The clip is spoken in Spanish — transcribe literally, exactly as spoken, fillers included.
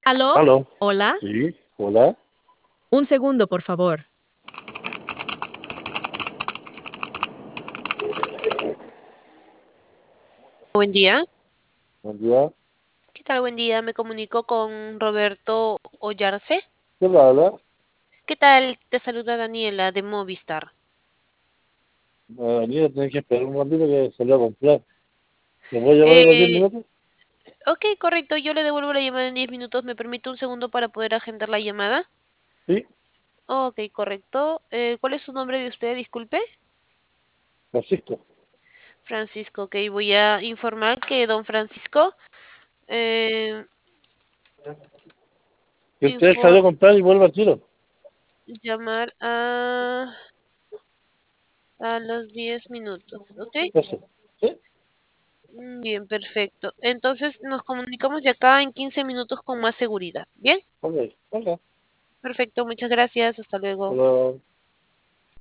¿Aló? ¿Aló? Hola. Sí, hola. Un segundo, por favor. Buen día. Buen día. ¿Qué tal? Buen día. Me comunico con Roberto Ollarse. ¿Quién le habla? ¿Qué tal? Te saluda Daniela de Movistar. Eh, Daniela, tenés que esperar un ratito que salió a comprar. ¿Me puede llamar en los diez Eh, minutos? ok, correcto. Yo le devuelvo la llamada en diez minutos. ¿Me permite un segundo para poder agendar la llamada? Sí, Ok, correcto. Eh, ¿cuál es su nombre de usted? Disculpe. Francisco. Francisco. Ok, voy a informar que don Francisco eh, Que usted info- salió a comprar y vuelve al tiro. llamar a, a los diez minutos. ¿Ok? Eso. ¿Sí? Mm, Bien, perfecto. Entonces nos comunicamos de acá en quince minutos con más seguridad. Bien, Ok, ok. perfecto. Muchas gracias. Hasta luego. Hola.